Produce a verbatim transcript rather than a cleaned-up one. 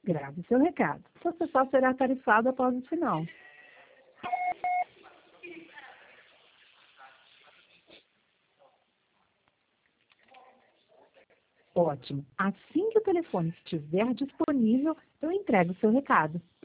Grave seu recado. Você só será tarifado após o sinal. Ótimo. Assim que o telefone estiver disponível, eu entrego o seu recado.